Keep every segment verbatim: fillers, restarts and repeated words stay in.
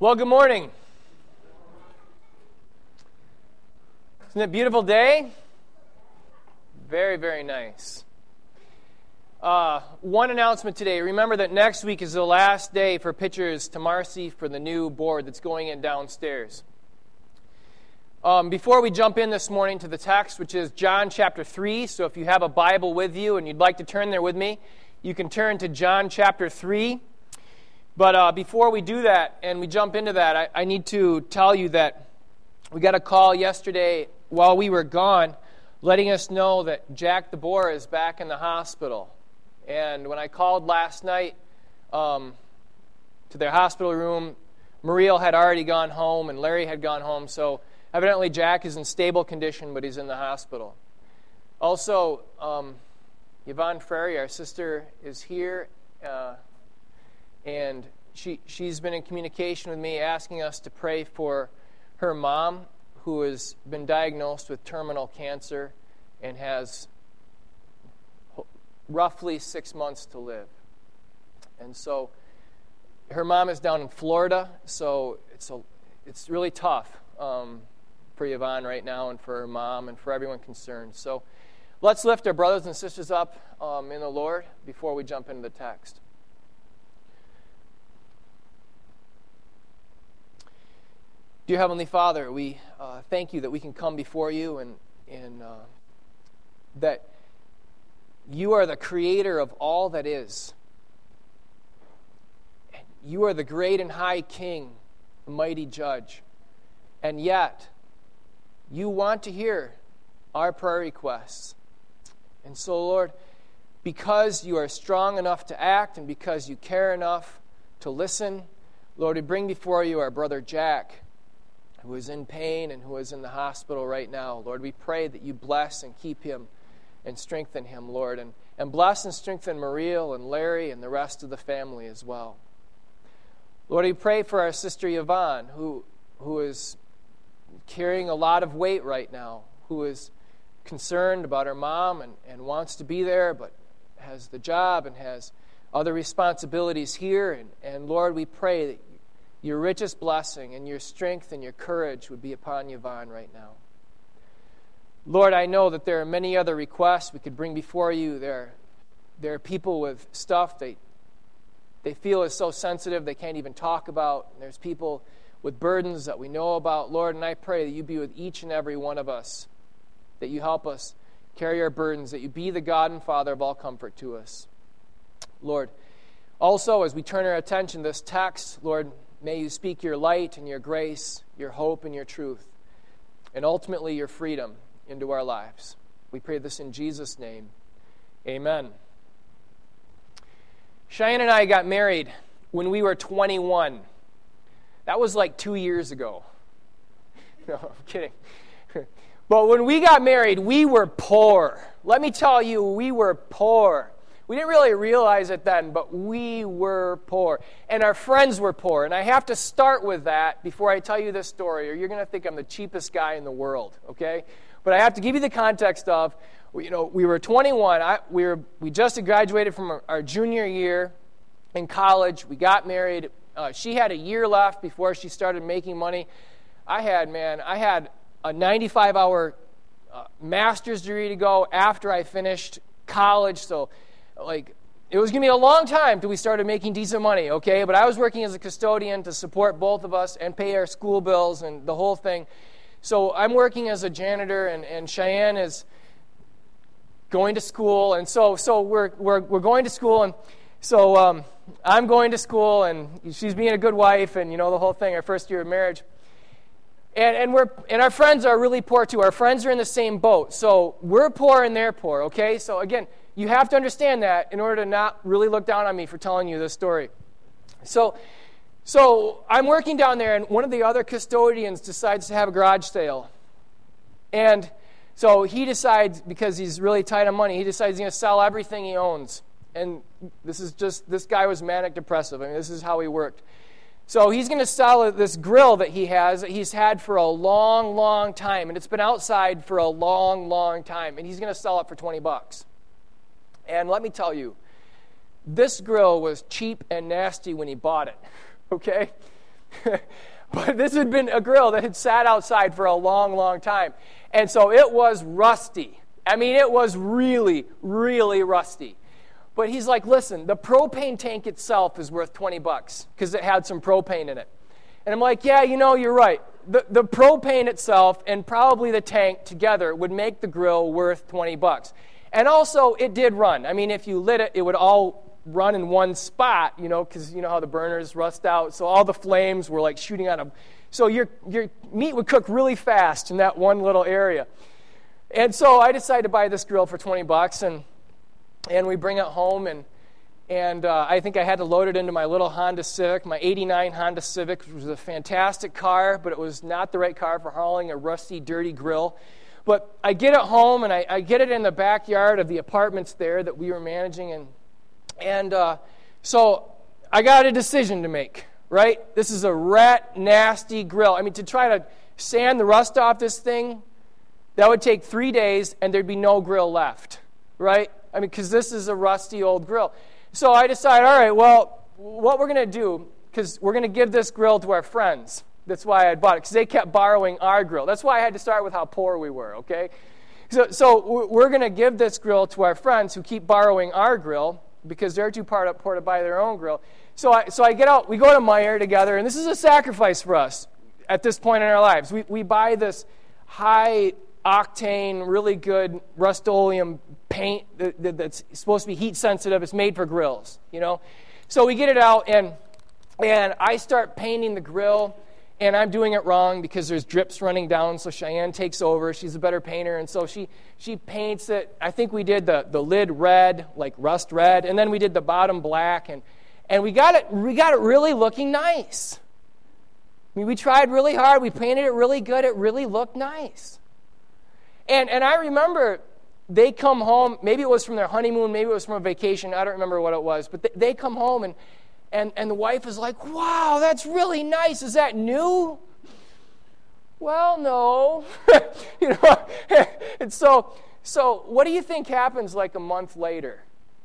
Well, good morning. Isn't it a beautiful day? Very, very nice. Uh, one announcement today. Remember that next week is the last day for pictures to Marcy for the new board that's going in downstairs. Um, before we jump in this morning to the text, which is John chapter three, so if you have a Bible with you and you'd like to turn there with me, you can turn to John chapter three. But uh, before we do that and we jump into that, I, I need to tell you that we got a call yesterday while we were gone letting us know that Jack the Boar is back in the hospital. And when I called last night um, to their hospital room, Mariel had already gone home and Larry had gone home. So evidently Jack is in stable condition, but he's in the hospital. Also, um, Yvonne Frary, our sister, is here. Uh, And she, she's been in communication with me asking us to pray for her mom, who has been diagnosed with terminal cancer and has roughly six months to live. And so her mom is down in Florida, so it's a, it's really tough um, for Yvonne right now and for her mom and for everyone concerned. So let's lift our brothers and sisters up um, in the Lord before we jump into the text. Dear Heavenly Father, we uh, thank you that we can come before you and, and uh, that you are the creator of all that is. You are the great and high King, the mighty judge. And yet, you want to hear our prayer requests. And so, Lord, because you are strong enough to act and because you care enough to listen, Lord, we bring before you our brother Jack, who is in pain and who is in the hospital right now. Lord, we pray that you bless and keep him and strengthen him, Lord, and, and bless and strengthen Mariel and Larry and the rest of the family as well. Lord, we pray for our sister Yvonne, who, who is carrying a lot of weight right now, who is concerned about her mom and, and wants to be there, but has the job and has other responsibilities here. And, and Lord, we pray that your richest blessing and your strength and your courage would be upon Yvonne right now. Lord, I know that there are many other requests we could bring before you. There, there are people with stuff they, they feel is so sensitive they can't even talk about. And there's people with burdens that we know about. Lord, and I pray that you be with each and every one of us, that you help us carry our burdens, that you be the God and Father of all comfort to us. Lord, also as we turn our attention to this text, Lord, may you speak your light and your grace, your hope and your truth, and ultimately your freedom into our lives. We pray this in Jesus' name. Amen. Cheyenne and I got married when we were twenty-one. That was like two years ago. No, I'm kidding. But when we got married, we were poor. Let me tell you, we were poor. We didn't really realize it then, but we were poor. And our friends were poor. And I have to start with that before I tell you this story, or you're going to think I'm the cheapest guy in the world, okay? But I have to give you the context of, you know, we were twenty-one. I, we were we just had graduated from our, our junior year in college. We got married. Uh, she had a year left before she started making money. I had, man, I had a ninety-five hour uh, master's degree to go after I finished college, so like, it was going to be a long time till we started making decent money, okay? But I was working as a custodian to support both of us and pay our school bills and the whole thing. So I'm working as a janitor, and, and Cheyenne is going to school. And so so we're we're we're going to school, and so um, I'm going to school, and she's being a good wife, and you know the whole thing. Our first year of marriage, and and we're and our friends are really poor too. Our friends are in the same boat. So we're poor and they're poor, okay? So again, you have to understand that in order to not really look down on me for telling you this story. So, so I'm working down there, and one of the other custodians decides to have a garage sale. And so he decides, because he's really tight on money, he decides he's going to sell everything he owns. And this is just, this guy was manic depressive. I mean, this is how he worked. So he's going to sell this grill that he has that he's had for a long, long time. And it's been outside for a long, long time. And he's going to sell it for twenty bucks. And let me tell you, this grill was cheap and nasty when he bought it, okay? But this had been a grill that had sat outside for a long, long time. And so it was rusty. I mean, it was really, really rusty. But he's like, listen, the propane tank itself is worth twenty bucks because it had some propane in it. And I'm like, yeah, you know, you're right. The, the propane itself and probably the tank together would make the grill worth twenty bucks. And also, it did run. I mean, if you lit it, it would all run in one spot, you know, because you know how the burners rust out. So all the flames were like shooting out of. So your your meat would cook really fast in that one little area. And so I decided to buy this grill for twenty bucks, and and we bring it home, and and uh, I think I had to load it into my little Honda Civic, my eighty-nine Honda Civic, which was a fantastic car, but it was not the right car for hauling a rusty, dirty grill. But I get it home, and I, I get it in the backyard of the apartments there that we were managing, and and uh, so I got a decision to make, right? This is a rat nasty grill. I mean, to try to sand the rust off this thing, that would take three days, and there'd be no grill left, right? I mean, because this is a rusty old grill. So I decided, all right, well, what we're going to do, because we're going to give this grill to our friends. That's why I bought it, because they kept borrowing our grill. That's why I had to start with how poor we were, okay? So, so we're going to give this grill to our friends who keep borrowing our grill, because they're too poor to buy their own grill. So I, so I get out, we go to Meijer together, and this is a sacrifice for us at this point in our lives. We, we buy this high octane, really good Rust-Oleum paint that, that, that's supposed to be heat sensitive. It's made for grills, you know. So we get it out, and and I start painting the grill, and I'm doing it wrong because there's drips running down. So Cheyenne takes over. She's a better painter, and so she she paints it. I think we did the the lid red, like rust red, and then we did the bottom black, and and we got it we got it really looking nice. I mean, we tried really hard. We painted it really good. It really looked nice. And and I remember they come home, maybe it was from their honeymoon, maybe it was from a vacation, I don't remember what it was, but they, they come home and, and, and the wife is like, wow, that's really nice. Is that new? Well, no. you know, and so, so what do you think happens like a month later?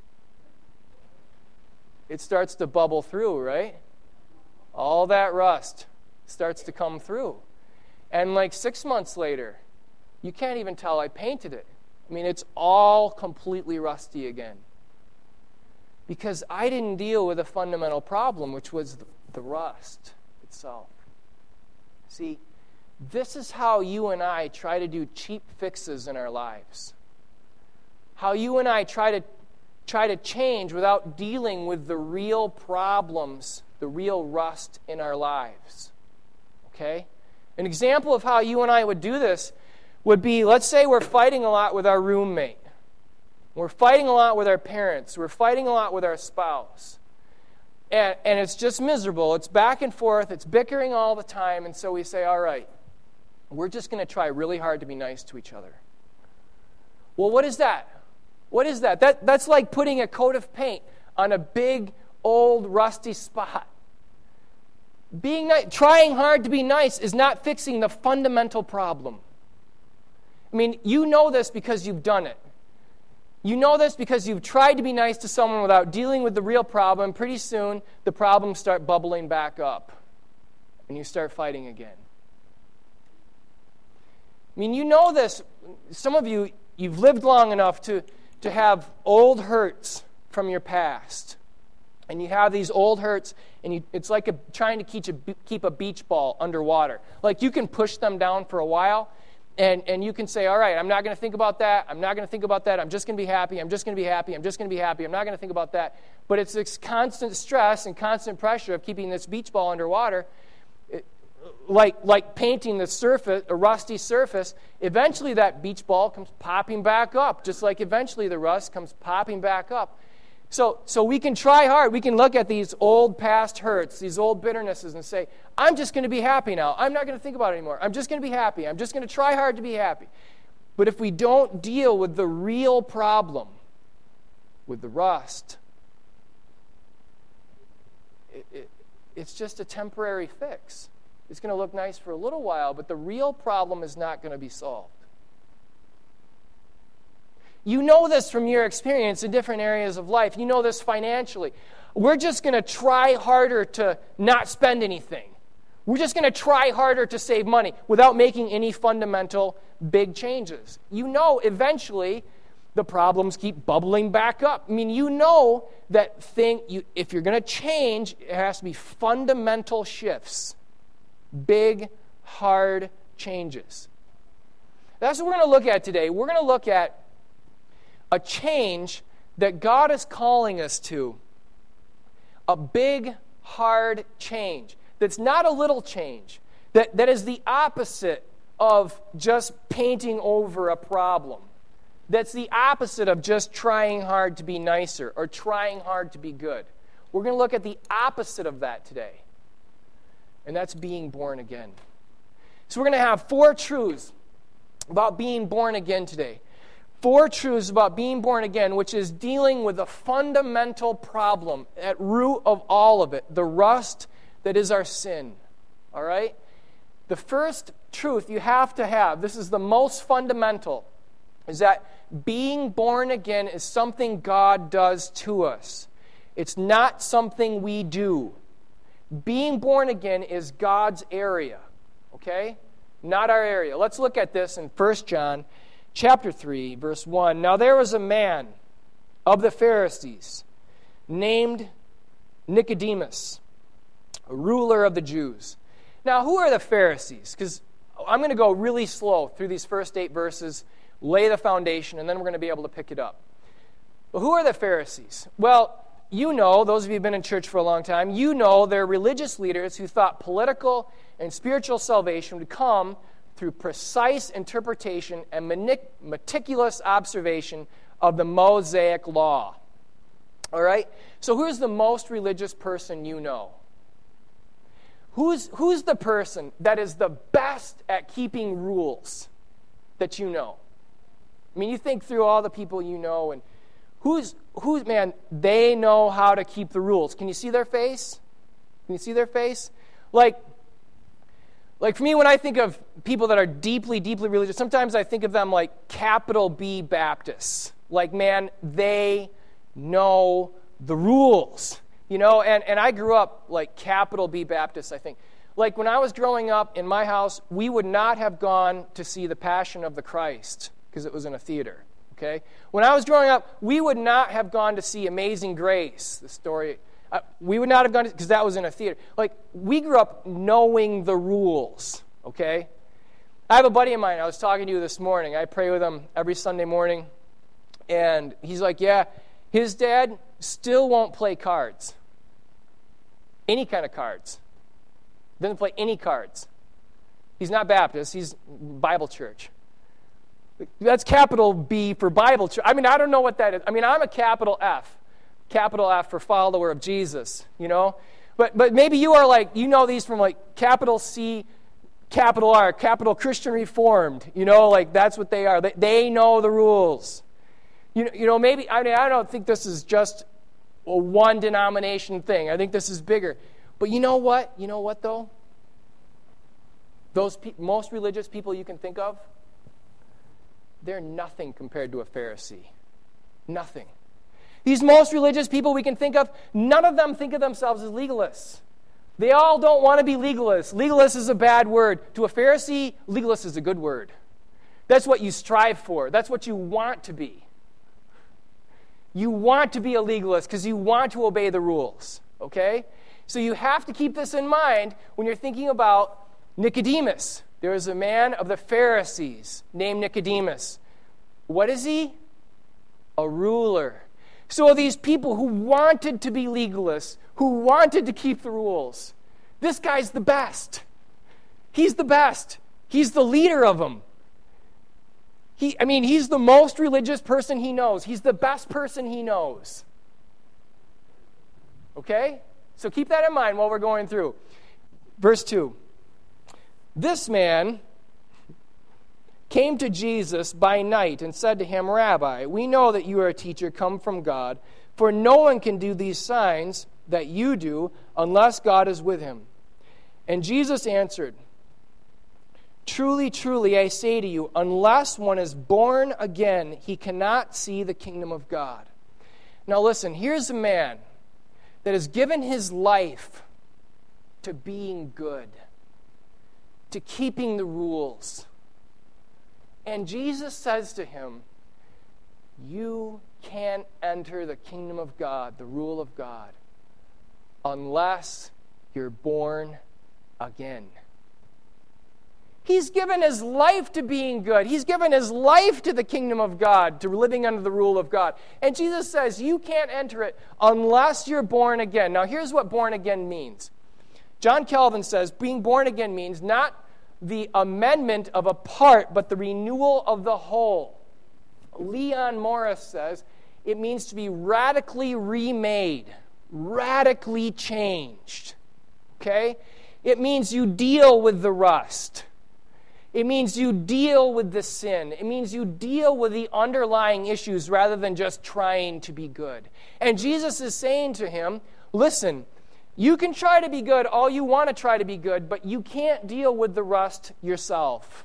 It starts to bubble through, right? All that rust starts to come through. And like six months later, you can't even tell I painted it. I mean, it's all completely rusty again. Because I didn't deal with a fundamental problem, which was the, the rust itself. See, this is how you and I try to do cheap fixes in our lives. How you and I try to try to change without dealing with the real problems, the real rust in our lives. Okay? An example of how you and I would do this would be, let's say we're fighting a lot with our roommate. We're fighting a lot with our parents. We're fighting a lot with our spouse. And, and it's just miserable. It's back and forth. It's bickering all the time. And so we say, all right, we're just going to try really hard to be nice to each other. Well, what is that? What is that? that? That's like putting a coat of paint on a big, old, rusty spot. Being ni- trying hard to be nice is not fixing the fundamental problem. I mean, you know this because you've done it. You know this because you've tried to be nice to someone without dealing with the real problem. Pretty soon, the problems start bubbling back up, and you start fighting again. I mean, you know this. Some of you, you've lived long enough to, to have old hurts from your past. And you have these old hurts, and you, it's like a, trying to keep a, keep a beach ball underwater. Like, you can push them down for a while, And, and you can say, all right, I'm not going to think about that. I'm not going to think about that. I'm just going to be happy. I'm just going to be happy. I'm just going to be happy. I'm not going to think about that. But it's this constant stress and constant pressure of keeping this beach ball underwater, it, like, like painting the surface, a rusty surface. Eventually that beach ball comes popping back up, just like eventually the rust comes popping back up. So, so we can try hard. We can look at these old past hurts, these old bitternesses, and say, I'm just going to be happy now. I'm not going to think about it anymore. I'm just going to be happy. I'm just going to try hard to be happy. But if we don't deal with the real problem, with the rust, it, it, it's just a temporary fix. It's going to look nice for a little while, but the real problem is not going to be solved. You know this from your experience in different areas of life. You know this financially. We're just going to try harder to not spend anything. We're just going to try harder to save money without making any fundamental big changes. You know, eventually, the problems keep bubbling back up. I mean, you know that thing, you, if you're going to change, it has to be fundamental shifts. Big, hard changes. That's what we're going to look at today. We're going to look at a change that God is calling us to. A big, hard change. That's not a little change. That, that is the opposite of just painting over a problem. That's the opposite of just trying hard to be nicer or trying hard to be good. We're going to look at the opposite of that today. And that's being born again. So we're going to have four truths about being born again today. Four truths about being born again, which is dealing with the fundamental problem at root of all of it, the rust that is our sin. All right? The first truth you have to have, this is the most fundamental, is that being born again is something God does to us. It's not something we do. Being born again is God's area, okay? Not our area. Let's look at this in First John chapter three, verse one. Now there was a man of the Pharisees named Nicodemus, a ruler of the Jews. Now, who are the Pharisees? Because I'm going to go really slow through these first eight verses, lay the foundation, and then we're going to be able to pick it up. But who are the Pharisees? Well, you know, those of you who have been in church for a long time, you know they're religious leaders who thought political and spiritual salvation would come through precise interpretation and meticulous observation of the Mosaic law. All right? So who's the most religious person you know? Who's, who's the person that is the best at keeping rules that you know? I mean, you think through all the people you know, and who's, who's, man, they know how to keep the rules. Can you see their face? Can you see their face? Like, like for me, when I think of people that are deeply, deeply religious, sometimes I think of them like capital B Baptists. Like, man, they know the rules. You know, and, and I grew up like capital B Baptist, I think. Like when I was growing up in my house, we would not have gone to see The Passion of the Christ because it was in a theater, okay? When I was growing up, we would not have gone to see Amazing Grace, the story. Uh, we would not have gone to, because that was in a theater. Like, we grew up knowing the rules, okay? I have a buddy of mine, I was talking to you this morning. I pray with him every Sunday morning. And he's like, yeah, his dad still won't play cards. Any kind of cards. Doesn't play any cards. He's not Baptist. He's Bible church. That's capital B for Bible church. I mean, I don't know what that is. I mean, I'm a capital F. Capital F for follower of Jesus, you know? But but maybe you are like, you know these from like capital C, capital R, capital Christian Reformed. You know, like that's what they are. They, they know the rules. You know, you know, maybe, I mean, I don't think this is just a one denomination thing. I think this is bigger. But you know what? You know what, though? Those pe- most religious people you can think of, they're nothing compared to a Pharisee. Nothing. These most religious people we can think of, none of them think of themselves as legalists. They all don't want to be legalists. Legalist is a bad word. To a Pharisee, legalist is a good word. That's what you strive for. That's what you want to be. You want to be a legalist because you want to obey the rules, okay? So you have to keep this in mind when you're thinking about Nicodemus. There is a man of the Pharisees named Nicodemus. What is he? A ruler. So these people who wanted to be legalists, who wanted to keep the rules, this guy's the best. He's the best. He's the leader of them. He, I mean, he's the most religious person he knows. He's the best person he knows. Okay? So keep that in mind while we're going through. Verse two. This man came to Jesus by night and said to him, Rabbi, we know that you are a teacher come from God, for no one can do these signs that you do unless God is with him. And Jesus answered, Truly, truly, I say to you, unless one is born again, he cannot see the kingdom of God. Now listen, here's a man that has given his life to being good. to keeping the rules. And Jesus says to him, you can't enter the kingdom of God, the rule of God, unless you're born again. He's given his life to being good. He's given his life to the kingdom of God, to living under the rule of God. And Jesus says, you can't enter it unless you're born again. Now, here's what born again means. John Calvin says, being born again means not the amendment of a part, but the renewal of the whole. Leon Morris says, it means to be radically remade, radically changed. Okay? It means you deal with the rust. It means you deal with the sin. It means you deal with the underlying issues rather than just trying to be good. And Jesus is saying to him, listen, you can try to be good all you want to try to be good, but you can't deal with the rust yourself.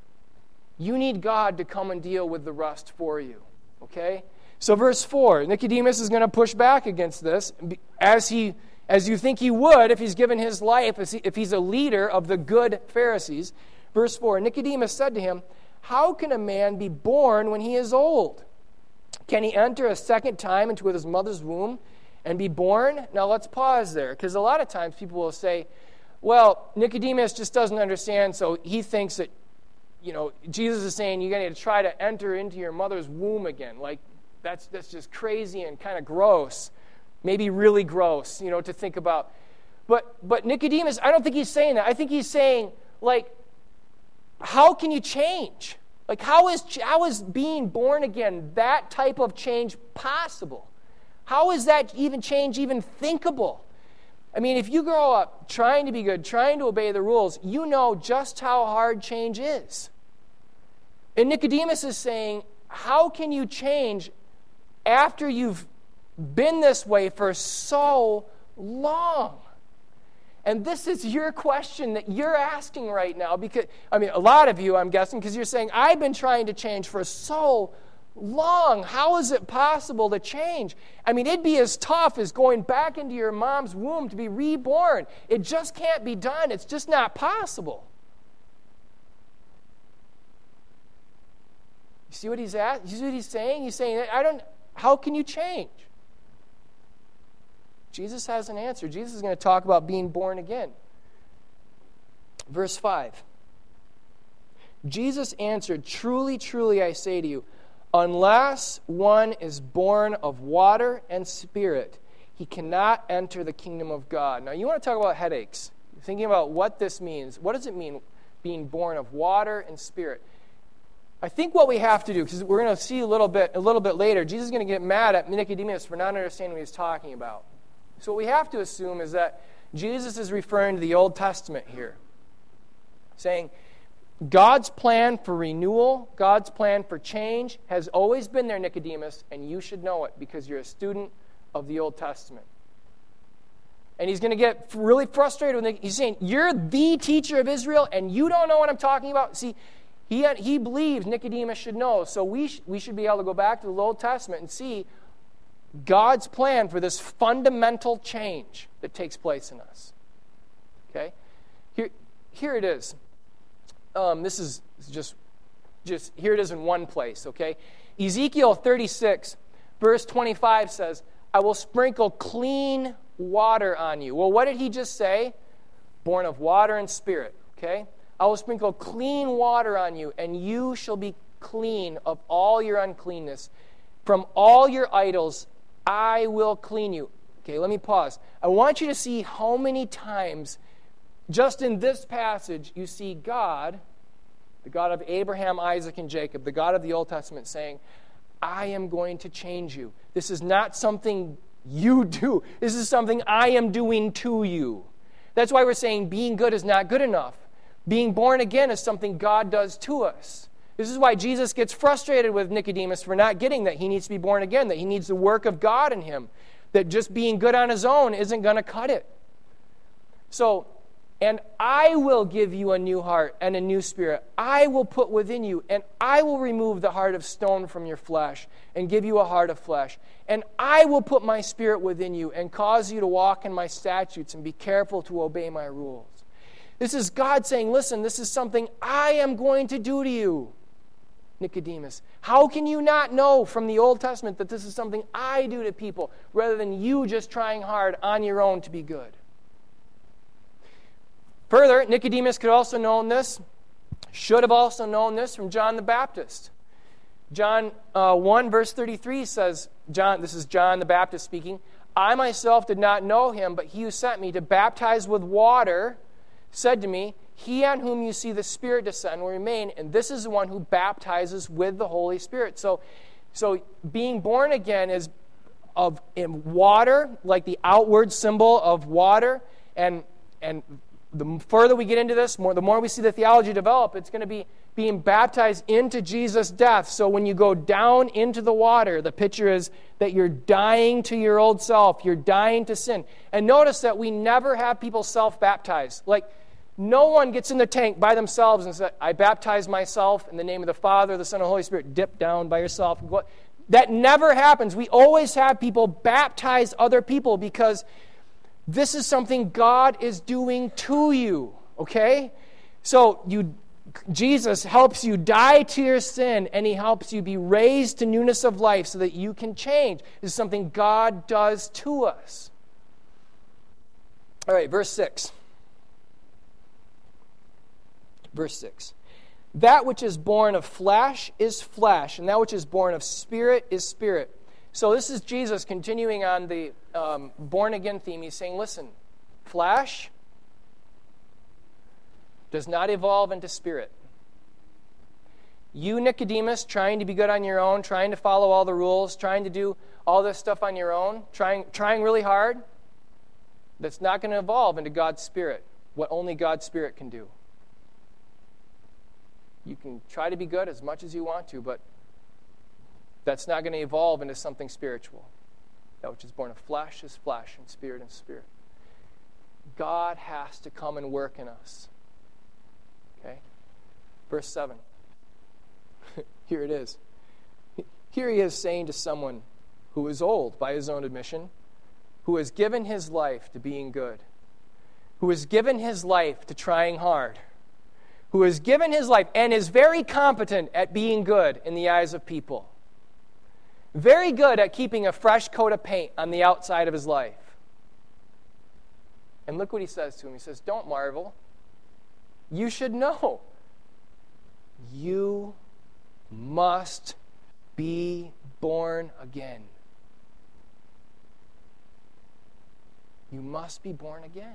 You need God to come and deal with the rust for you. Okay? So verse four, Nicodemus is going to push back against this, as he, as you think he would if he's given his life, if he's a leader of the good Pharisees. Verse four, Nicodemus said to him, how can a man be born when he is old? Can he enter a second time into his mother's womb and be born? Now let's pause there, because a lot of times people will say, well, Nicodemus just doesn't understand, so he thinks that, you know, Jesus is saying you're going to try to enter into your mother's womb again. Like, that's, that's just crazy and kind of gross. Maybe really gross, you know, to think about. But, but Nicodemus, I don't think he's saying that. I think he's saying, like, how can you change? Like, how is how is being born again, that type of change, possible? How is that even change even thinkable? I mean, if you grow up trying to be good, trying to obey the rules, you know just how hard change is. And Nicodemus is saying, how can you change after you've been this way for so long? And this is your question that you're asking right now. Because, I mean, a lot of you, I'm guessing, because you're saying, I've been trying to change for so long. How is it possible to change? I mean, it'd be as tough as going back into your mom's womb to be reborn. It just can't be done. It's just not possible. You see what he's at? You see what he's saying? He's saying, I don't, how can you change? Jesus has an answer. Jesus is going to talk about being born again. Verse five. Jesus answered, truly, truly, I say to you, unless one is born of water and spirit, he cannot enter the kingdom of God. Now, you want to talk about headaches. You're thinking about what this means. What does it mean, being born of water and spirit? I think what we have to do, because we're going to see a little bit, a little bit later, Jesus is going to get mad at Nicodemus for not understanding what he's talking about. So what we have to assume is that Jesus is referring to the Old Testament here, saying God's plan for renewal, God's plan for change has always been there, Nicodemus, and you should know it because you're a student of the Old Testament. And he's going to get really frustrated when he's saying, you're the teacher of Israel and you don't know what I'm talking about? See, he, had, he believes Nicodemus should know, so we, sh- we should be able to go back to the Old Testament and see God's plan for this fundamental change that takes place in us. Okay? Here, here it is. Um, this is just, just, here it is in one place, okay? Ezekiel thirty-six, verse twenty-five says, I will sprinkle clean water on you. Well, what did he just say? Born of water and spirit, okay? I will sprinkle clean water on you, and you shall be clean of all your uncleanness. From all your idols, I will clean you. Okay, let me pause. I want you to see how many times, just in this passage, you see God, the God of Abraham, Isaac, and Jacob, the God of the Old Testament, saying, I am going to change you. This is not something you do. This is something I am doing to you. That's why we're saying being good is not good enough. Being born again is something God does to us. This is why Jesus gets frustrated with Nicodemus for not getting that he needs to be born again, that he needs the work of God in him, that just being good on his own isn't going to cut it. So, and I will give you a new heart and a new spirit. I will put within you, and I will remove the heart of stone from your flesh and give you a heart of flesh. And I will put my spirit within you and cause you to walk in my statutes and be careful to obey my rules. This is God saying, listen, this is something I am going to do to you, Nicodemus. How can you not know from the Old Testament that this is something I do to people rather than you just trying hard on your own to be good? Further, Nicodemus could also known this, should have also known this from John the Baptist. John uh, one, verse thirty-three says, John, this is John the Baptist speaking, I myself did not know him, but he who sent me to baptize with water said to me, he on whom you see the Spirit descend will remain, and this is the one who baptizes with the Holy Spirit. So, so being born again is of in water, like the outward symbol of water, and and the further we get into this, more the more we see the theology develop, it's going to be being baptized into Jesus' death. So when you go down into the water, the picture is that you're dying to your old self. You're dying to sin. And notice that we never have people self-baptize. Like, no one gets in the tank by themselves and says, I baptize myself in the name of the Father, the Son, and the Holy Spirit. Dip down by yourself. That never happens. We always have people baptize other people because this is something God is doing to you, okay? So you, Jesus helps you die to your sin, and he helps you be raised to newness of life so that you can change. This is something God does to us. All right, verse six. Verse six. That which is born of flesh is flesh, and that which is born of spirit is spirit. So this is Jesus continuing on the um, born-again theme. He's saying, listen, flesh does not evolve into spirit. You, Nicodemus, trying to be good on your own, trying to follow all the rules, trying to do all this stuff on your own, trying, trying really hard, that's not going to evolve into God's Spirit, what only God's Spirit can do. You can try to be good as much as you want to, but that's not going to evolve into something spiritual. That which is born of flesh is flesh, and spirit is spirit. God has to come and work in us. Okay? Verse seven. Here it is. Here he is saying to someone who is old by his own admission, who has given his life to being good, who has given his life to trying hard, who has given his life and is very competent at being good in the eyes of people. Very good at keeping a fresh coat of paint on the outside of his life. And look what he says to him. He says, don't marvel. You should know. You must be born again. You must be born again.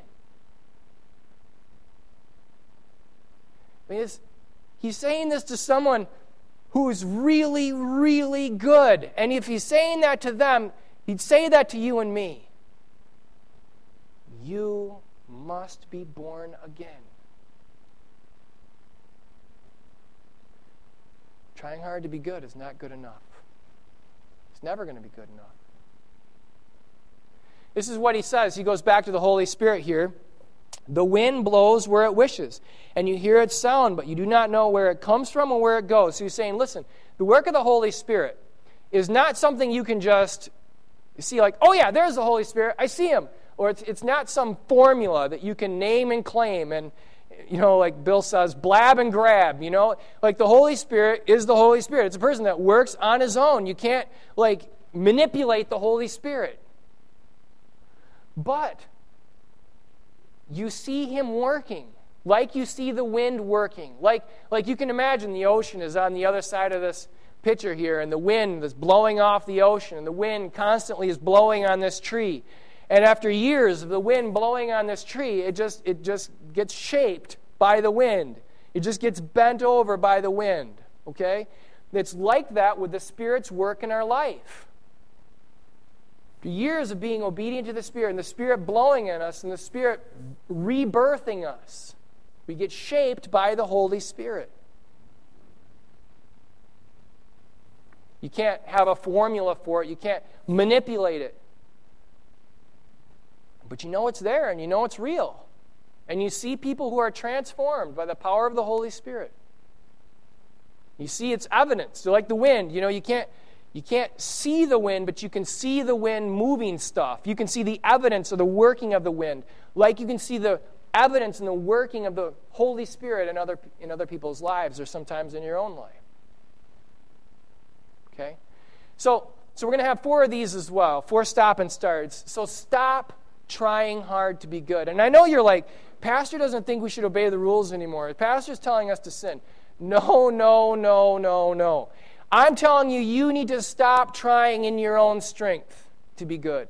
I mean, he's saying this to someone who's really, really good. And if he's saying that to them, he'd say that to you and me. You must be born again. Trying hard to be good is not good enough. It's never going to be good enough. This is what he says. He goes back to the Holy Spirit here. The wind blows where it wishes, and you hear its sound, but you do not know where it comes from or where it goes. So he's saying, listen, the work of the Holy Spirit is not something you can just see like, oh yeah, there's the Holy Spirit, I see him. Or it's, it's not some formula that you can name and claim and, you know, like Bill says, blab and grab, you know. Like the Holy Spirit is the Holy Spirit. It's a person that works on his own. You can't, like, manipulate the Holy Spirit. But you see him working, like you see the wind working. Like, like you can imagine the ocean is on the other side of this picture here, and the wind is blowing off the ocean, and the wind constantly is blowing on this tree. And after years of the wind blowing on this tree, it just it just gets shaped by the wind. It just gets bent over by the wind, okay? It's like that with the Spirit's work in our life. Years of being obedient to the Spirit, and the Spirit blowing in us, and the Spirit rebirthing us. We get shaped by the Holy Spirit. You can't have a formula for it. You can't manipulate it. But you know it's there, and you know it's real. And you see people who are transformed by the power of the Holy Spirit. You see its evidence. So like the wind, you know, you can't You can't see the wind, but you can see the wind moving stuff. You can see the evidence of the working of the wind, like you can see the evidence in the working of the Holy Spirit in other, in other people's lives, or sometimes in your own life. Okay? So, so we're going to have four of these as well, four stop and starts. So stop trying hard to be good. And I know you're like, Pastor doesn't think we should obey the rules anymore. Pastor's telling us to sin. No, no, no, no, no. I'm telling you, you need to stop trying in your own strength to be good.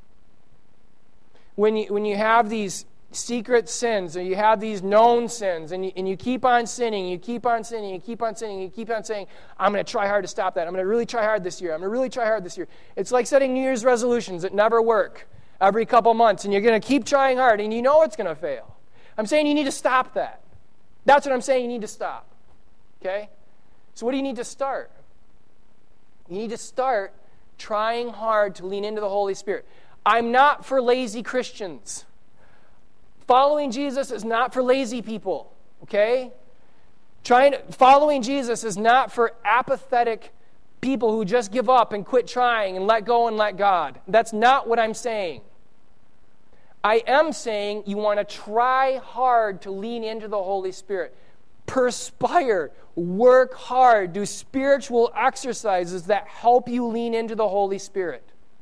When you, when you have these secret sins, or you have these known sins, and you, and you keep on sinning, you keep on sinning, you keep on sinning, you keep on saying, I'm going to try hard to stop that. I'm going to really try hard this year. I'm going to really try hard this year. It's like setting New Year's resolutions that never work every couple months, and you're going to keep trying hard, and you know it's going to fail. I'm saying you need to stop that. That's what I'm saying you need to stop. Okay? So what do you need to start? You need to start trying hard to lean into the Holy Spirit. I'm not for lazy Christians. Following Jesus is not for lazy people, okay? Trying to, following Jesus is not for apathetic people who just give up and quit trying and let go and let God. That's not what I'm saying. I am saying you want to try hard to lean into the Holy Spirit. Perspire, work hard, do spiritual exercises that help you lean into the Holy Spirit.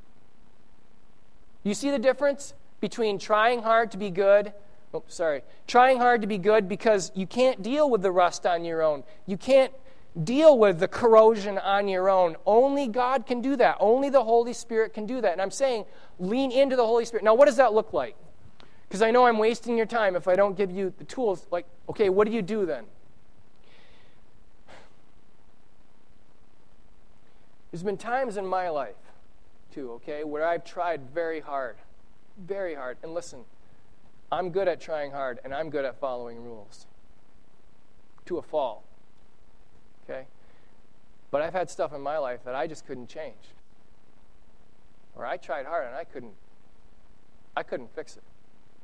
You see the difference between trying hard to be good, oh, sorry, trying hard to be good because you can't deal with the rust on your own. You can't deal with the corrosion on your own. Only God can do that. Only the Holy Spirit can do that. And I'm saying lean into the Holy Spirit. Now, what does that look like? Because I know I'm wasting your time if I don't give you the tools. Like, okay, what do you do then? There's been times in my life, too, okay, where I've tried very hard. Very hard. And listen, I'm good at trying hard, and I'm good at following rules. To a fault. Okay? But I've had stuff in my life that I just couldn't change. Or I tried hard and I couldn't I couldn't fix it.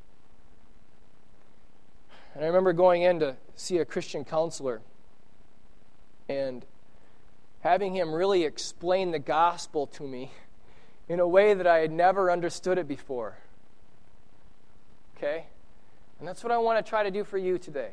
And I remember going in to see a Christian counselor and having him really explain the gospel to me in a way that I had never understood it before. Okay? And that's what I want to try to do for you today.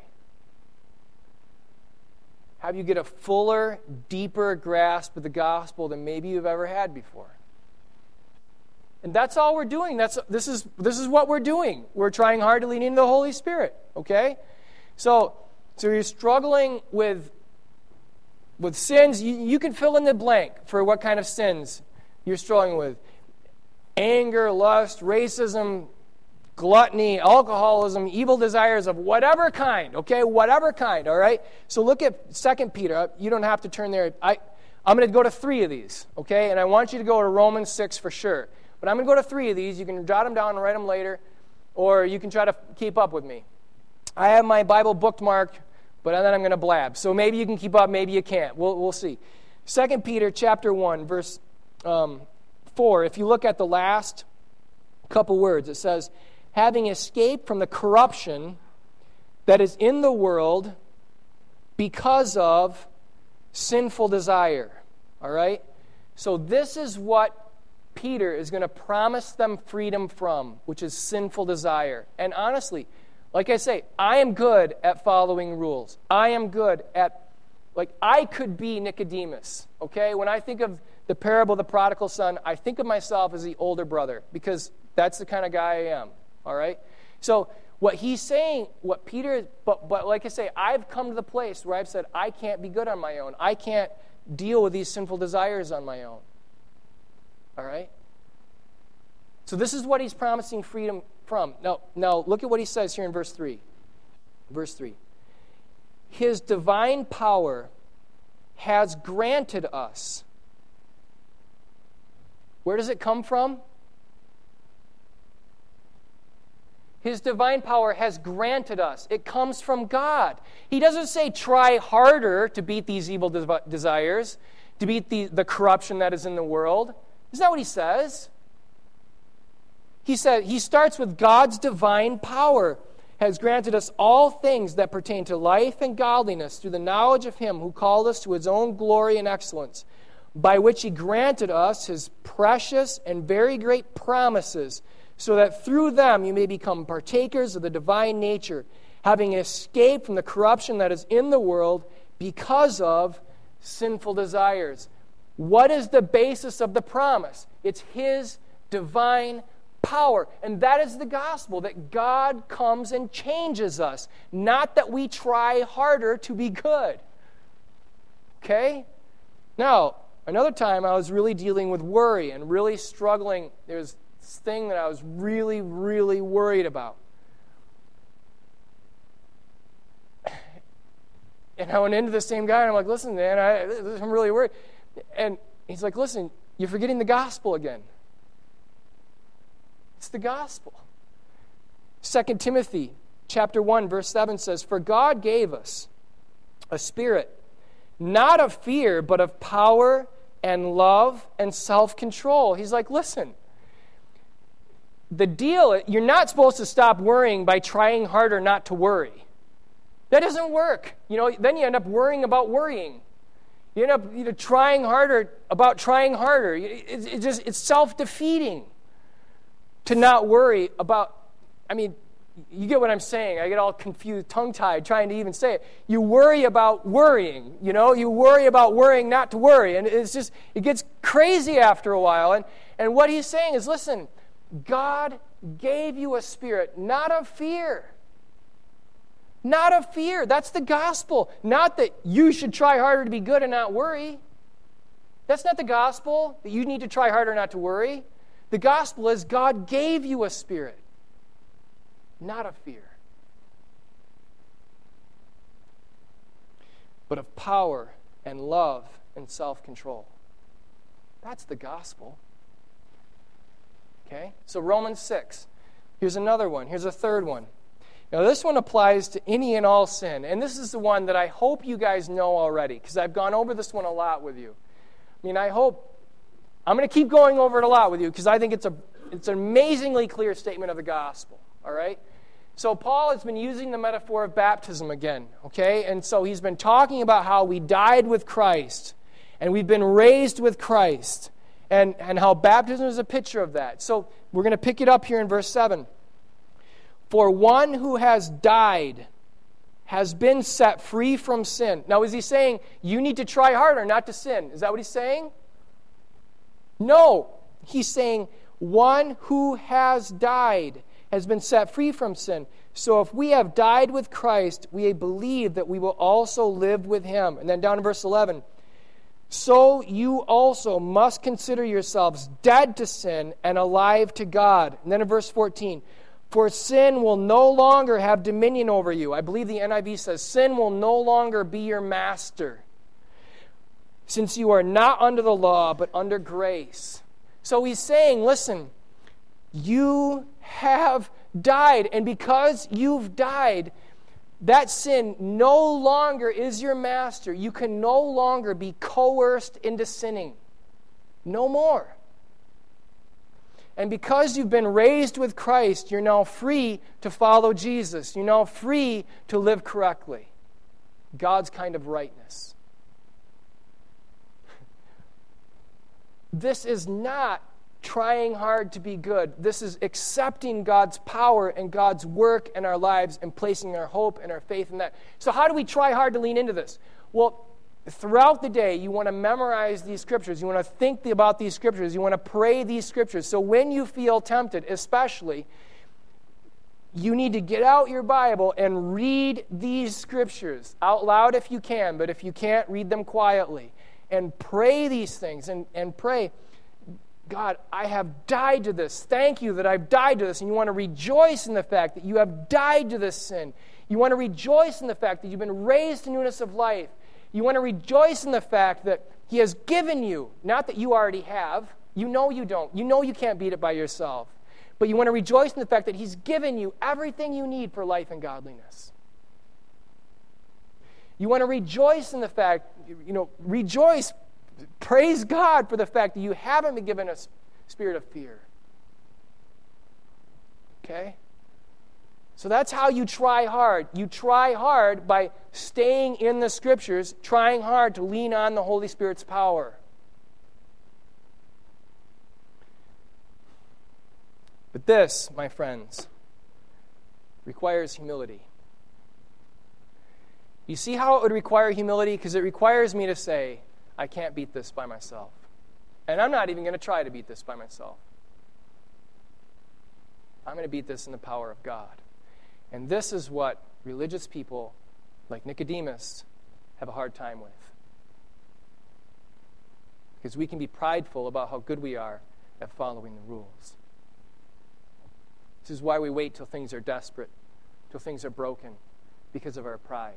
Have you get a fuller, deeper grasp of the gospel than maybe you've ever had before. And that's all we're doing. That's this is this is what we're doing. We're trying hard to lean into the Holy Spirit. Okay? So, so you're struggling with with sins. You, you can fill in the blank for what kind of sins you're struggling with. Anger, lust, racism, gluttony, alcoholism, evil desires of whatever kind, okay? Whatever kind, all right? So look at Second Peter. You don't have to turn there. I, I'm going to go to three of these, okay? And I want you to go to Romans six for sure. But I'm going to go to three of these. You can jot them down and write them later, or you can try to keep up with me. I have my Bible bookmarked, but then I'm going to blab. So maybe you can keep up, maybe you can't. We'll, we'll see. Second Peter chapter one, verse um, four. If you look at the last couple words, it says, having escaped from the corruption that is in the world because of sinful desire. All right? So this is what Peter is going to promise them freedom from, which is sinful desire. And honestly, like I say, I am good at following rules. I am good at, like, I could be Nicodemus, okay? When I think of the parable of the prodigal son, I think of myself as the older brother because that's the kind of guy I am. All right? So what he's saying, what Peter, but, but like I say, I've come to the place where I've said, I can't be good on my own. I can't deal with these sinful desires on my own. All right? So this is what he's promising freedom from. Now, now look at what he says here in verse three. Verse three. His divine power has granted us. Where does it come from? His divine power has granted us. It comes from God. He doesn't say try harder to beat these evil de- desires, to beat the, the corruption that is in the world. Isn't that what he says? He said he starts with God's divine power has granted us all things that pertain to life and godliness through the knowledge of him who called us to his own glory and excellence, by which he granted us his precious and very great promises, so that through them you may become partakers of the divine nature, having escaped from the corruption that is in the world because of sinful desires. What is the basis of the promise? It's His divine power. And that is the gospel, that God comes and changes us, not that we try harder to be good. Okay? Now, another time I was really dealing with worry and really struggling. There was this thing that I was really, really worried about. And I went into the same guy and I'm like, listen, man, I, I'm really worried. And he's like, listen, you're forgetting the gospel again. It's the gospel. Second Timothy chapter one, verse seven says, for God gave us a spirit, not of fear, but of power and love and self-control. He's like, listen, the deal, you're not supposed to stop worrying by trying harder not to worry. That doesn't work. You know, then you end up worrying about worrying. You end up you know, trying harder about trying harder. It's it just it's self-defeating to not worry about. I mean, you get what I'm saying. I get all confused, tongue-tied, trying to even say it. You worry about worrying. You know, you worry about worrying not to worry, and it's just it gets crazy after a while. And and what he's saying is, listen, God gave you a spirit, not of fear. Not of fear. That's the gospel. Not that you should try harder to be good and not worry. That's not the gospel, that you need to try harder not to worry. The gospel is God gave you a spirit, not of fear, but of power and love and self-control. That's the gospel. Okay? So Romans six. Here's another one. Here's a third one. Now, this one applies to any and all sin, and this is the one that I hope you guys know already, because I've gone over this one a lot with you. I mean, I hope, I'm going to keep going over it a lot with you, because I think it's a it's an amazingly clear statement of the gospel, all right? So Paul has been using the metaphor of baptism again, okay? And so he's been talking about how we died with Christ, and we've been raised with Christ, and, and how baptism is a picture of that. So we're going to pick it up here in verse seven. For one who has died has been set free from sin. Now, is he saying you need to try harder not to sin? Is that what he's saying? No. He's saying one who has died has been set free from sin. So if we have died with Christ, we believe that we will also live with him. And then down in verse eleven, so you also must consider yourselves dead to sin and alive to God. And then in verse fourteen, for sin will no longer have dominion over you. I believe the N I V says, sin will no longer be your master, since you are not under the law, but under grace. So he's saying, listen, you have died, and because you've died, that sin no longer is your master. You can no longer be coerced into sinning. No more. And because you've been raised with Christ, you're now free to follow Jesus. You're now free to live correctly. God's kind of rightness. This is not trying hard to be good. This is accepting God's power and God's work in our lives and placing our hope and our faith in that. So how do we try hard to lean into this? Well, throughout the day, you want to memorize these scriptures. You want to think about these scriptures. You want to pray these scriptures. So when you feel tempted, especially, you need to get out your Bible and read these scriptures out loud if you can, but if you can't, read them quietly. And pray these things and, and pray, God, I have died to this. Thank you that I've died to this. And you want to rejoice in the fact that you have died to this sin. You want to rejoice in the fact that you've been raised to newness of life. You want to rejoice in the fact that he has given you, not that you already have. You know you don't. You know you can't beat it by yourself. But you want to rejoice in the fact that he's given you everything you need for life and godliness. You want to rejoice in the fact, you know, rejoice, praise God for the fact that you haven't been given a spirit of fear. Okay? So that's how you try hard. You try hard by staying in the Scriptures, trying hard to lean on the Holy Spirit's power. But this, my friends, requires humility. You see how it would require humility? Because it requires me to say, I can't beat this by myself. And I'm not even going to try to beat this by myself. I'm going to beat this in the power of God. And this is what religious people like Nicodemus have a hard time with. Because we can be prideful about how good we are at following the rules. This is why we wait till things are desperate, till things are broken, because of our pride.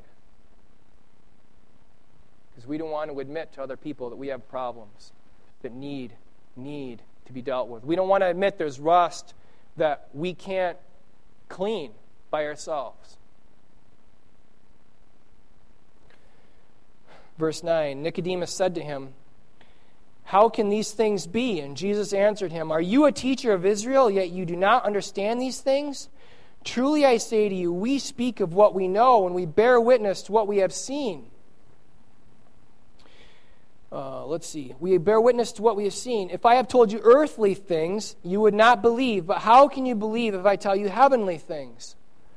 Because we don't want to admit to other people that we have problems that need, need to be dealt with. We don't want to admit there's rust that we can't clean by ourselves. Verse nine, Nicodemus said to him, "How can these things be?" And Jesus answered him, "Are you a teacher of Israel, yet you do not understand these things? Truly I say to you, we speak of what we know, and we bear witness to what we have seen." Uh, let's see. We bear witness to what we have seen. If I have told you earthly things, you would not believe. But how can you believe if I tell you heavenly things?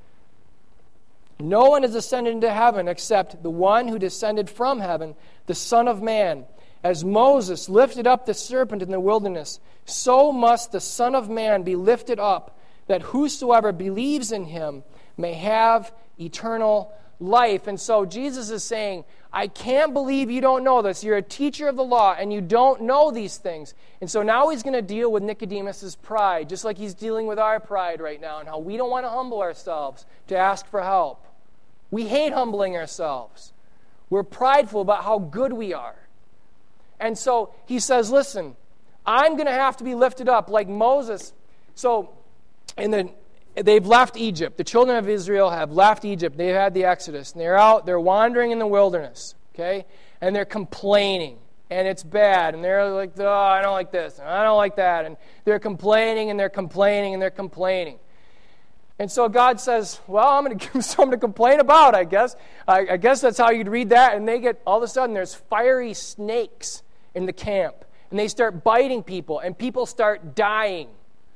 No one has ascended into heaven except the one who descended from heaven, the Son of Man. As Moses lifted up the serpent in the wilderness, so must the Son of Man be lifted up, that whosoever believes in him may have eternal life. And so Jesus is saying, I can't believe you don't know this. You're a teacher of the law, and you don't know these things. And so now he's going to deal with Nicodemus' pride, just like he's dealing with our pride right now, and how we don't want to humble ourselves to ask for help. We hate humbling ourselves. We're prideful about how good we are. And so he says, listen, I'm going to have to be lifted up like Moses. So in the They've left Egypt. The children of Israel have left Egypt. They've had the Exodus. And they're out, they're wandering in the wilderness, okay? And they're complaining, and it's bad. And they're like, oh, I don't like this, and I don't like that. And they're complaining, and they're complaining, and they're complaining. And so God says, well, I'm going to give them something to complain about, I guess. I, I guess that's how you'd read that. And they get, all of a sudden, there's fiery snakes in the camp. And they start biting people, and people start dying.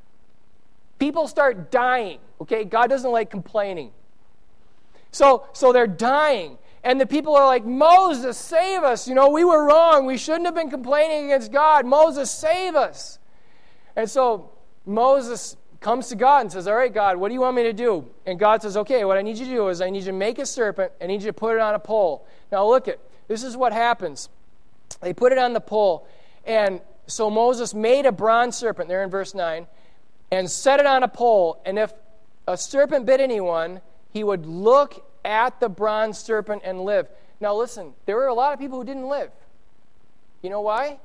People start dying, okay? God doesn't like complaining. So, so they're dying. And the people are like, Moses, save us. You know, we were wrong. We shouldn't have been complaining against God. Moses, save us. And so Moses comes to God and says, all right, God, what do you want me to do? And God says, okay, what I need you to do is I need you to make a serpent. I need you to put it on a pole. Now look at, this is what happens. They put it on the pole. And so Moses made a bronze serpent, there in verse nine, and set it on a pole, and if a serpent bit anyone, he would look at the bronze serpent and live. Now listen, there were a lot of people who didn't live. You know why?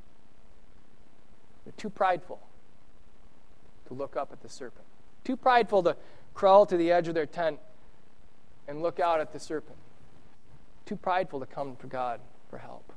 They're too prideful to look up at the serpent. Too prideful to crawl to the edge of their tent and look out at the serpent. Too prideful to come to God for help.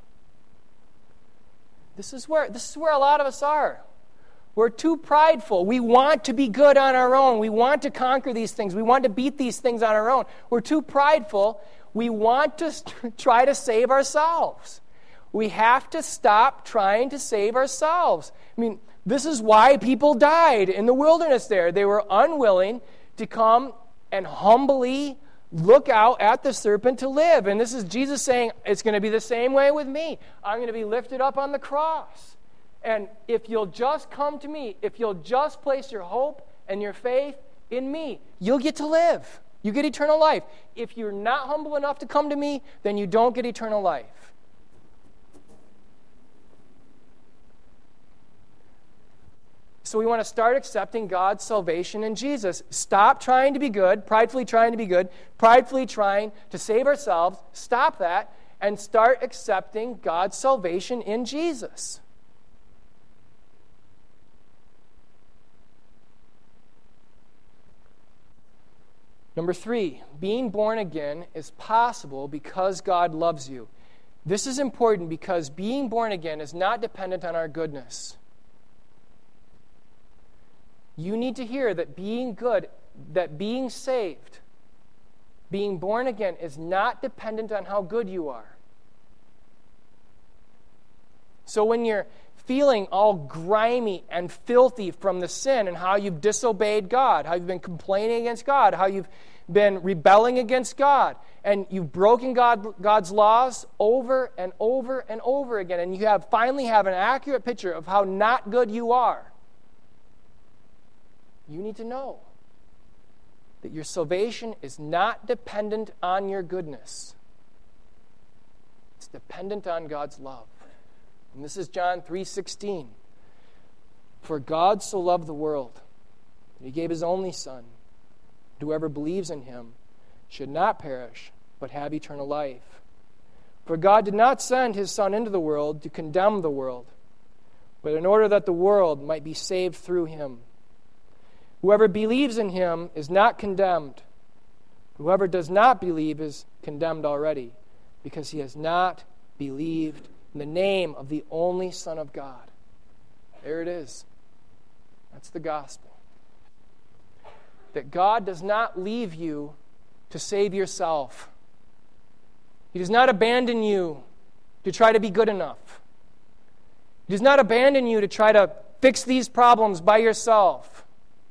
This is where, this is where a lot of us are. We're too prideful. We want to be good on our own. We want to conquer these things. We want to beat these things on our own. We're too prideful. We want to try to save ourselves. We have to stop trying to save ourselves. I mean, this is why people died in the wilderness there. They were unwilling to come and humbly look out at the serpent to live. And this is Jesus saying, it's going to be the same way with me. I'm going to be lifted up on the cross. And if you'll just come to me, if you'll just place your hope and your faith in me, you'll get to live. You get eternal life. If you're not humble enough to come to me, then you don't get eternal life. So we want to start accepting God's salvation in Jesus. Stop trying to be good, pridefully trying to be good, pridefully trying to save ourselves. Stop that and start accepting God's salvation in Jesus. Number three, being born again is possible because God loves you. This is important because being born again is not dependent on our goodness. You need to hear that being good, that being saved, being born again is not dependent on how good you are. So when you're feeling all grimy and filthy from the sin and how you've disobeyed God, how you've been complaining against God, how you've been rebelling against God, and you've broken God, God's laws over and over and over again, and you have finally have an accurate picture of how not good you are, you need to know that your salvation is not dependent on your goodness. It's dependent on God's love. And this is John three sixteen. For God so loved the world that he gave his only Son. Whoever believes in him should not perish, but have eternal life. For God did not send his Son into the world to condemn the world, but in order that the world might be saved through him. Whoever believes in him is not condemned. Whoever does not believe is condemned already, because he has not believed in the name of the only Son of God. There it is. That's the gospel. That God does not leave you to save yourself. He does not abandon you to try to be good enough. He does not abandon you to try to fix these problems by yourself.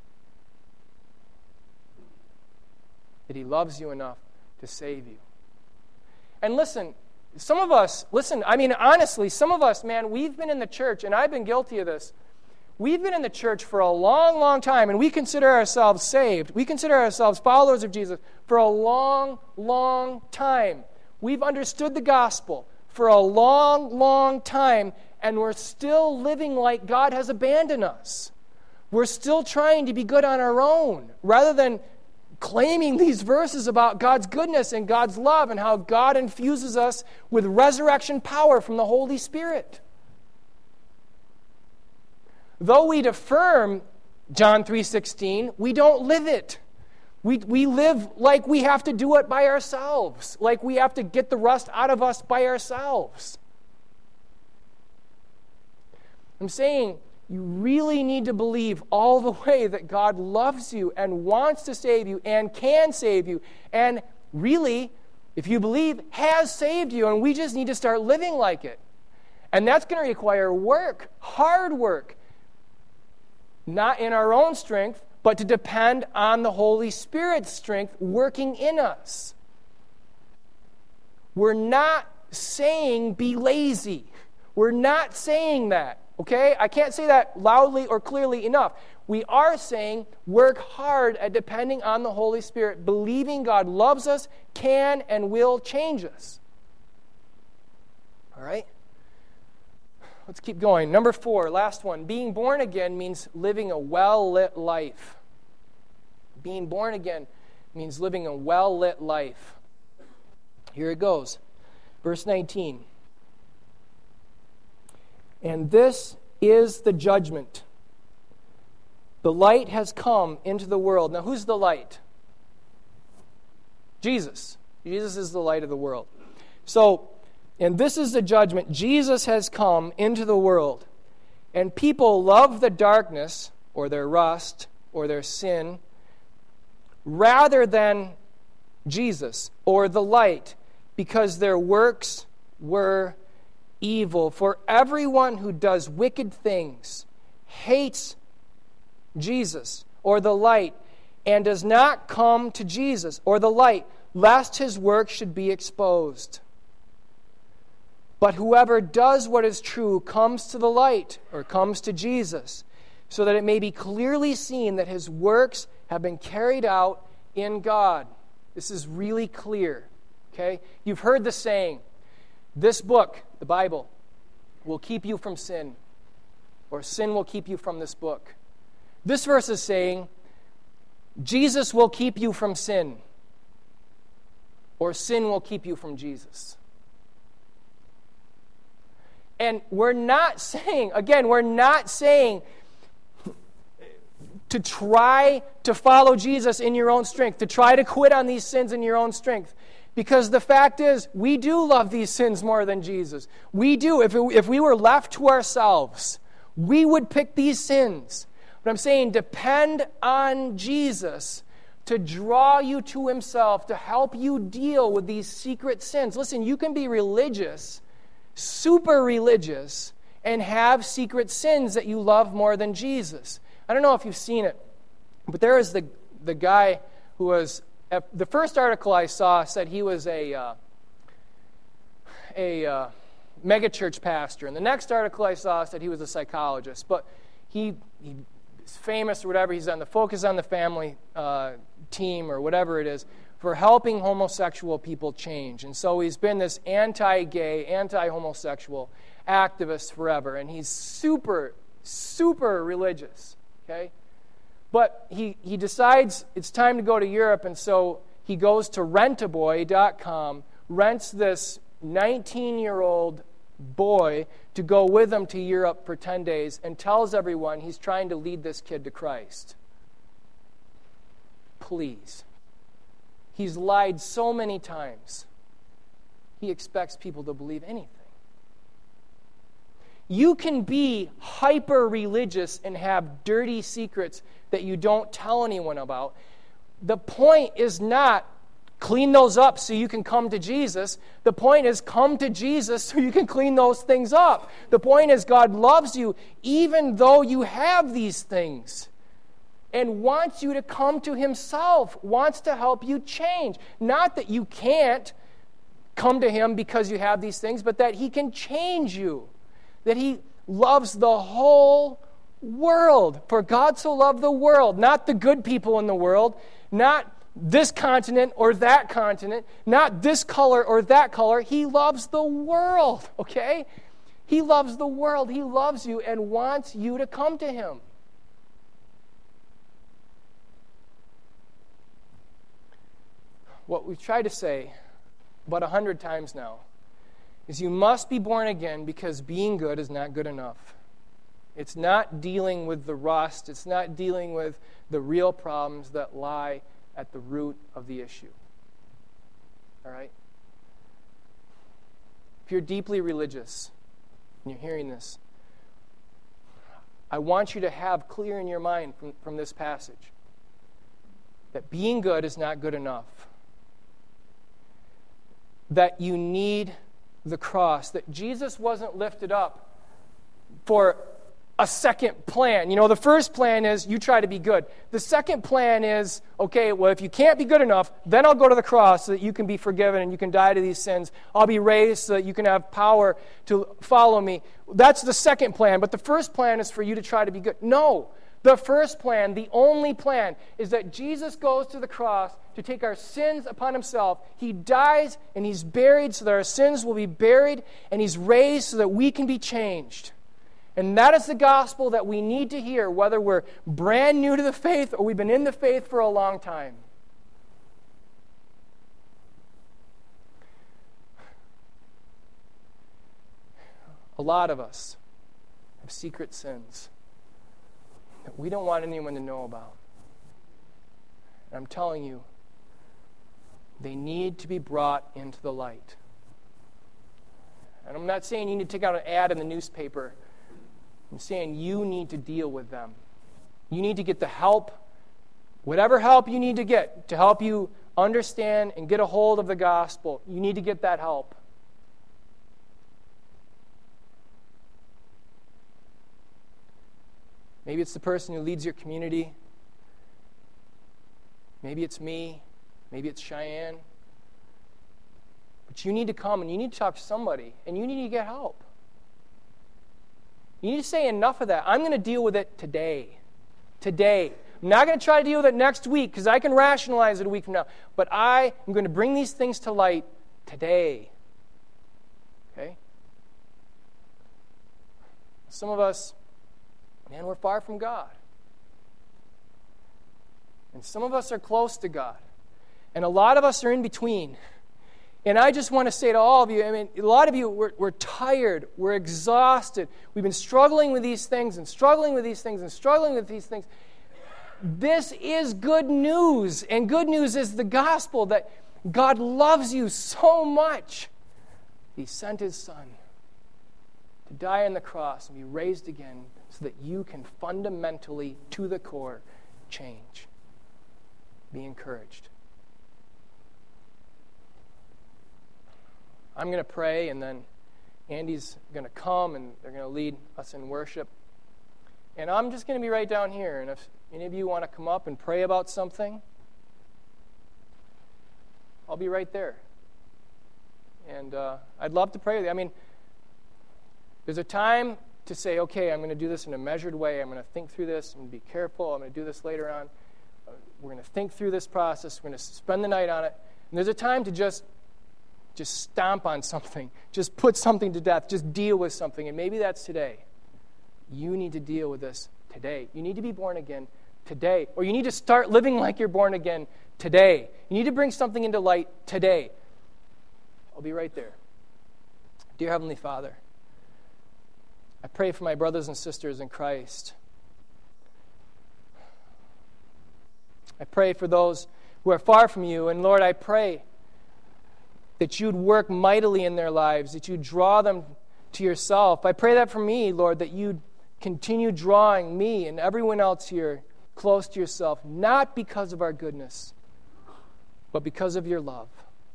That he loves you enough to save you. And listen, some of us, listen, I mean, honestly, some of us, man, we've been in the church, and I've been guilty of this. We've been in the church for a long, long time, and we consider ourselves saved. We consider ourselves followers of Jesus for a long, long time. We've understood the gospel for a long, long time, and we're still living like God has abandoned us. We're still trying to be good on our own, rather than claiming these verses about God's goodness and God's love and how God infuses us with resurrection power from the Holy Spirit. Though we'd affirm John three sixteen, we don't live it. We, we live like we have to do it by ourselves, like we have to get the rust out of us by ourselves. I'm saying you really need to believe all the way that God loves you and wants to save you and can save you, and really, if you believe, has saved you, and we just need to start living like it. And that's going to require work, hard work. Not in our own strength, but to depend on the Holy Spirit's strength working in us. We're not saying be lazy. We're not saying that, okay? I can't say that loudly or clearly enough. We are saying work hard at depending on the Holy Spirit, believing God loves us, can and will change us. All right? Let's keep going. Number four, last one. Being born again means living a well-lit life. Being born again means living a well-lit life. Here it goes. Verse nineteen. And this is the judgment. The light has come into the world. Now, who's the light? Jesus. Jesus is the light of the world. So, and this is the judgment. Jesus has come into the world, and people love the darkness, or their rust, or their sin, rather than Jesus, or the light, because their works were evil. For everyone who does wicked things hates Jesus, or the light, and does not come to Jesus, or the light, lest his work should be exposed. But whoever does what is true comes to the light, or comes to Jesus, so that it may be clearly seen that his works have been carried out in God. This is really clear, okay? You've heard the saying, this book, the Bible, will keep you from sin, or sin will keep you from this book. This verse is saying, Jesus will keep you from sin, or sin will keep you from Jesus. And we're not saying, again, we're not saying to try to follow Jesus in your own strength, to try to quit on these sins in your own strength. Because the fact is, we do love these sins more than Jesus. We do. If, it, if we were left to ourselves, we would pick these sins. But I'm saying depend on Jesus to draw you to himself, to help you deal with these secret sins. Listen, you can be religious, super religious, and have secret sins that you love more than Jesus. I don't know if you've seen it, but there is the, the guy who was, the first article I saw said he was a, uh, a uh, megachurch pastor, and the next article I saw said he was a psychologist, but he, he is famous or whatever. He's on the Focus on the Family uh, team or whatever it is for helping homosexual people change. And so he's been this anti-gay, anti-homosexual activist forever, and he's super, super religious, okay? But he, he decides it's time to go to Europe, and so he goes to rent a boy dot com, rents this nineteen-year-old boy to go with him to Europe for ten days, and tells everyone he's trying to lead this kid to Christ. Please. He's lied so many times. He expects people to believe anything. You can be hyper-religious and have dirty secrets that you don't tell anyone about. The point is not clean those up so you can come to Jesus. The point is come to Jesus so you can clean those things up. The point is God loves you even though you have these things and wants you to come to Himself, wants to help you change. Not that you can't come to Him because you have these things, but that He can change you. That He loves the whole world. For God so loved the world, not the good people in the world, not this continent or that continent, not this color or that color. He loves the world, okay? He loves the world. He loves you and wants you to come to Him. What we've tried to say about a hundred times now is you must be born again because being good is not good enough. It's not dealing with the rust. It's not dealing with the real problems that lie at the root of the issue. All right? If you're deeply religious and you're hearing this, I want you to have clear in your mind from, from this passage that being good is not good enough. That you need the cross, that Jesus wasn't lifted up for a second plan. You know, the first plan is you try to be good. The second plan is, okay, well, if you can't be good enough, then I'll go to the cross so that you can be forgiven and you can die to these sins. I'll be raised so that you can have power to follow me. That's the second plan, but the first plan is for you to try to be good. No, the first plan, the only plan, is that Jesus goes to the cross to take our sins upon Himself. He dies and He's buried so that our sins will be buried, and He's raised so that we can be changed. And that is the gospel that we need to hear, whether we're brand new to the faith or we've been in the faith for a long time. A lot of us have secret sins that we don't want anyone to know about. And I'm telling you, they need to be brought into the light. And I'm not saying you need to take out an ad in the newspaper. I'm saying you need to deal with them. You need to get the help, whatever help you need to get to help you understand and get a hold of the gospel. You need to get that help. Maybe it's the person who leads your community. Maybe it's me. Maybe it's Cheyenne. But you need to come and you need to talk to somebody, and you need to get help. You need to say enough of that. I'm going to deal with it today. Today. I'm not going to try to deal with it next week because I can rationalize it a week from now. But I am going to bring these things to light today. Okay? Some of us, man, we're far from God. And some of us are close to God. And a lot of us are in between. And I just want to say to all of you, I mean, a lot of you, we're, we're tired, we're exhausted. We've been struggling with these things and struggling with these things and struggling with these things. This is good news. And good news is the gospel that God loves you so much. He sent His Son to die on the cross and be raised again so that you can fundamentally, to the core, change. Be encouraged. I'm going to pray, and then Andy's going to come, and they're going to lead us in worship. And I'm just going to be right down here. And if any of you want to come up and pray about something, I'll be right there. And uh, I'd love to pray with you. I mean, there's a time to say, okay, I'm going to do this in a measured way. I'm going to think through this and be careful. I'm going to do this later on. Uh, we're going to think through this process. We're going to spend the night on it. And there's a time to just, just stomp on something. Just put something to death. Just deal with something. And maybe that's today. You need to deal with this today. You need to be born again today. Or you need to start living like you're born again today. You need to bring something into light today. I'll be right there. Dear Heavenly Father, I pray for my brothers and sisters in Christ. I pray for those who are far from you. And Lord, I pray that you'd work mightily in their lives, that you'd draw them to yourself. I pray that for me, Lord, that you'd continue drawing me and everyone else here close to yourself, not because of our goodness, but because of your love.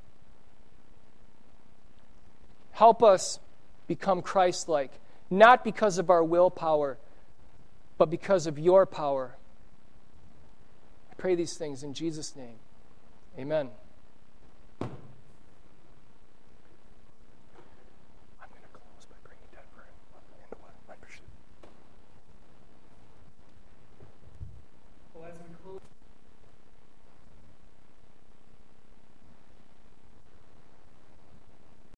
Help us become Christ-like, not because of our willpower, but because of your power. I pray these things in Jesus' name. Amen.